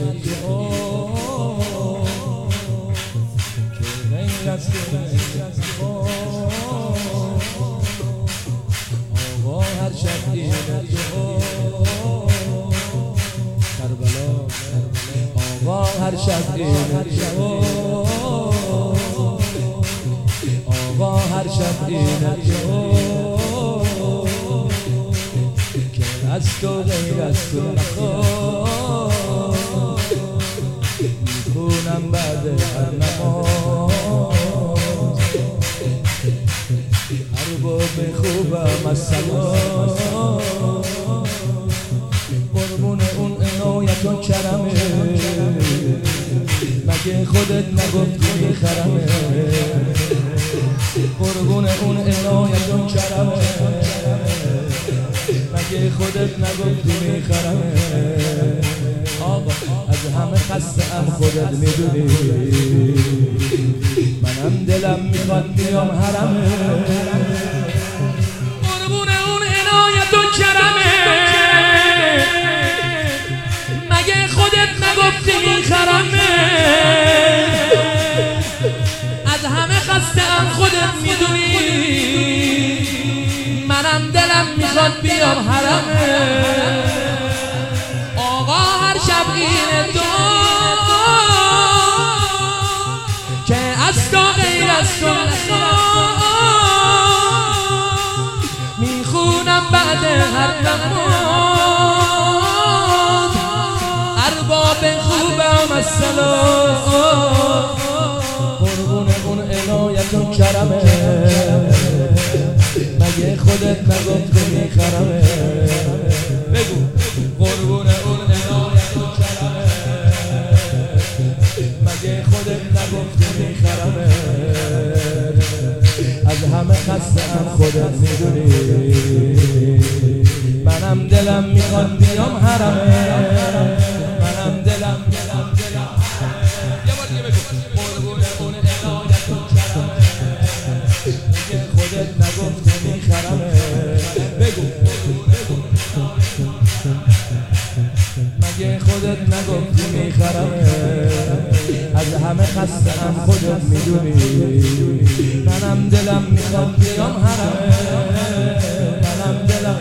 تو که غیر از تو آقا هر شب اینه تو کربلا آقا هر شب اینه تو آقا هر شب اینه تو که از تو غیر از تو نخواد میکنم بعد هر نماز ارباب خوبم السلام قربون اون عنایت و کرمه مگه خودت نگفتی میخرمه قربون اون عنایت و کرمه مگه خودت نگفتی میخرمه آقا از همه خسته ام خودت میدونی منم دلم میخواد بیام حرمه قربون اون عنایت و کرمه مگه خودت نگفتی میخرمه از همه خسته ام خودت میدونی منم دلم میخواد بیام حرمه آقا هر شب اینه تو که از تو غیر از تو نخواد میخونم بعد هر نماز ارباب خوبم السلام قربون اون عنایت و کرمه مگه خودت نگفتی میخرمه بگو قربون اون عنایت و کرمه مگه خودت نگفتی میخرمه از همه خسته ام خودت میدونی منم دلم میخواد بیام حرمه منم دلم یه بار دیگه بگو قربون اون عنایت و کرمه مگه خودت نگفتی میخرمه بگو مگه خودت نگفتی میخرمه از همه خسته ام خودت میدونی منم دلم میخواد بیام حرمه منم دلم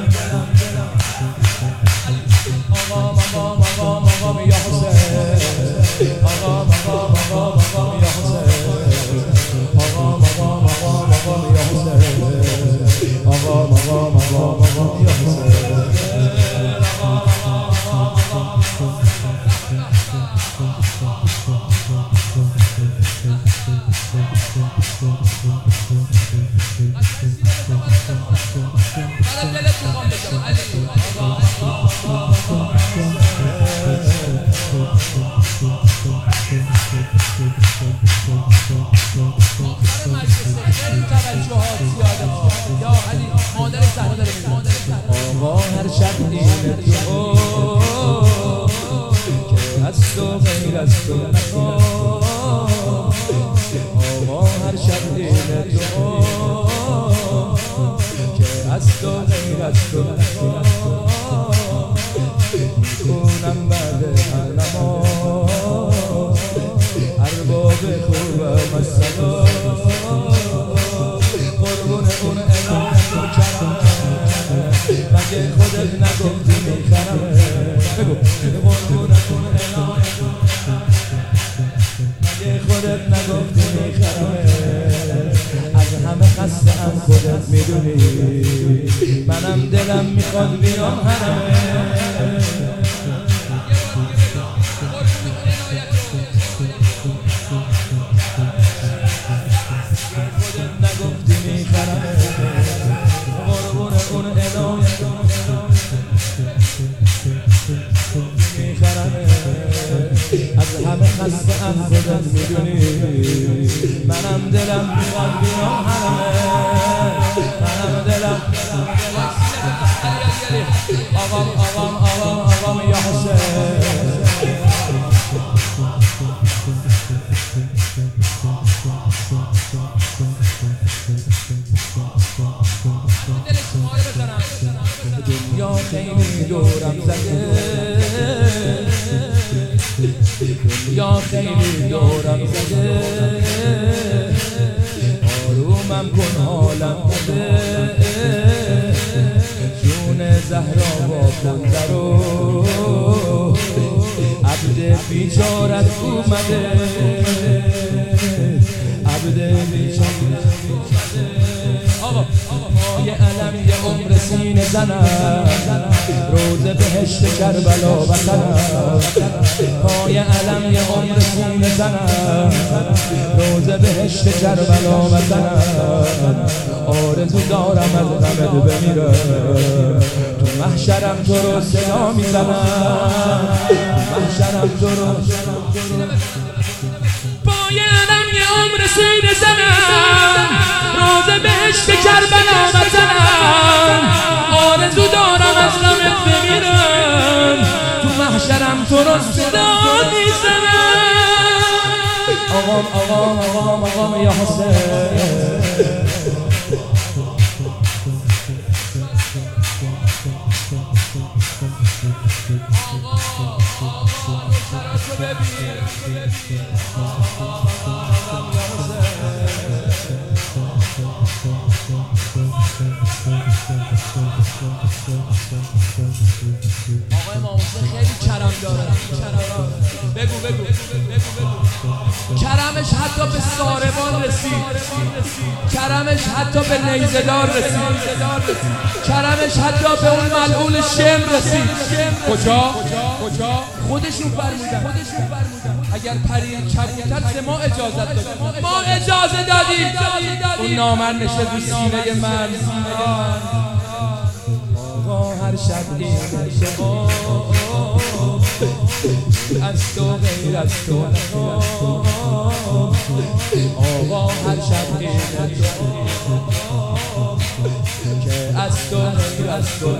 آقا مقام مقام مقام یا حسین آقا مقام مقام مقام یا حسین آقا مقام مقام مقام یا حسین آقا مقام مقام مقام یا حسین آقا هر شب اینه تو که از تو غیر از تو نخواد آقا هر شب اینه تو که از تو غیر از تو نخواد میکنم بعد هر نماز ارباب خوبم السلام قربون اون عنایت و کرمه مگه خودت نگفتی میخرمه بگو قربون اون عنایت مگه خودت نگفتی میخرمه از همه خسته ام خودت میدونی منم دلم میخواد بیام حرمه از همه خسته ام خودت میدونی منم دلم میخواد بیام حرمه منم دلم آقام یا حسین دنیا خیلی دورم زده دنیا خیلی دورم زده آرومم کن حالم بده جون زهرا با کن درو عبد بیچارت اومده عبد بیچارت اومده یه علم یه عمر سینه زنم روز بهشت کربلا وطنم پای علم یه عمر سینه زنم روز بهشت کربلا وطنم آرزو دارم از غمت بمیرم تو محشرم تو رو صدا میزنم محشرم تو رو پای علم یه عمر سینه زنم روز بهشت کربلا وطنم آرزو دارم از غمت بمیرم تو محشرم تو رو صدا میزنم آقام یا حسین آقای امام حسین خیلی کرم داره بگو کرمش حتی به ساربان رسید کرمش حتی به نیزه‌دار رسید کرمش حتی به اون ملعون شم رسید کجا؟ خودشون فرمودن اگر پری کبوتر ما اجازت دادیم ما اجازه دادیم اون نامر نشد رو سینه من آقا هر شب این از تو غیر از تو آقا هر شب این که از تو غیر از تو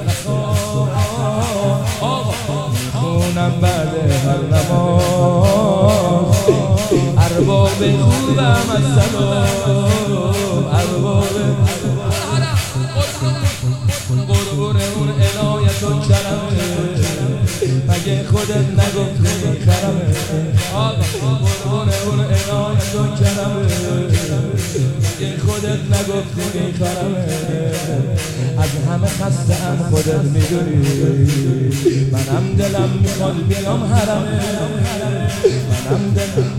آقا خونم بعد هر نماز ارباب خوبم از سلام ارباب قربون اون عنایت و کرمه مگه خودت نگفتی خرمه قربون اون عنایت و کرمه مگه خودت نگفتی خرمه از همه خسته هم خودت میدونی منم دلم میخواد بیام حرمه منم دلم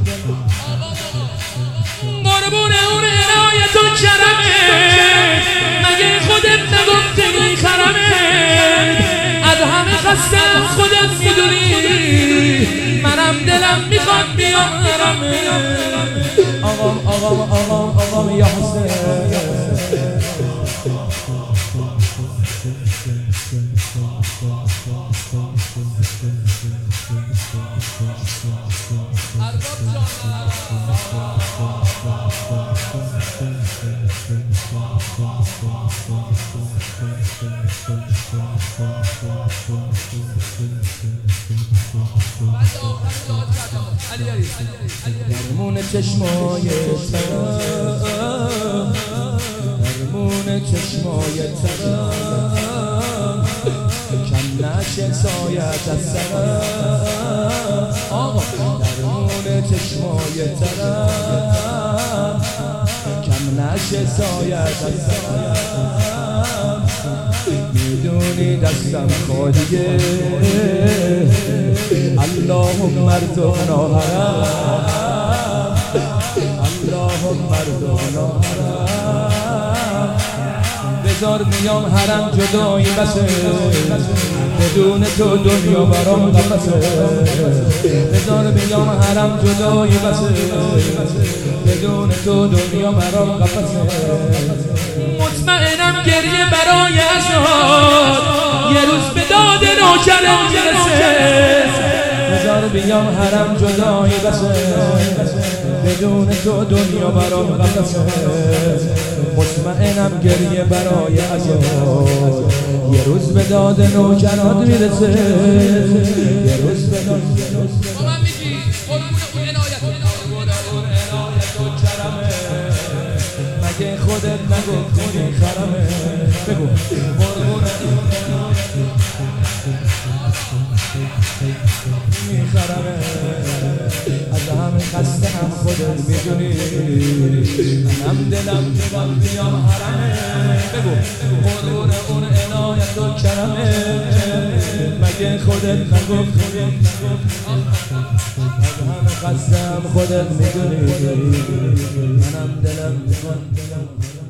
قربون اون عنایت و کرمه مگه خودت نگفتی خرمه از همه خستم خودت میدونی منم دلم میخواد بیام حرمه آقام یا حسین درمون چشمای ترم درمون چشمای ترم کم نشه سایت از سرم آقا درمون چشمای ترم کم نشه سایت از سرم میدونی دستم خالیه اللهم ارزقنا حرم اللهم ارزقنا حرم بذار میام حرم جدایی بسه بدون تو دنیا برام قفسه بذار میام حرم جدایی بسه بدون تو دنیا برام قفسه مطمئنم گریه برای ازاد یه روز به داد نوکرم میرسه بذار بیام حرم جدایی بسه بدون تو دنیا برام قفسه مطمئنم گریه برای ازاد یه روز به داد نوکرات میرسه یه روز به داد با من میگی قربون اون عنایت و کرمه مگه خودت نگفتی خرمه بگو قربون میخرمه همه خسته هم خودت میدونی منم دلم میخواد بیام حرمه بگو قربون اون عنایت و کرمه مگه خودت نگفتی همه خسته هم خودت میدونی منم دلم میخواد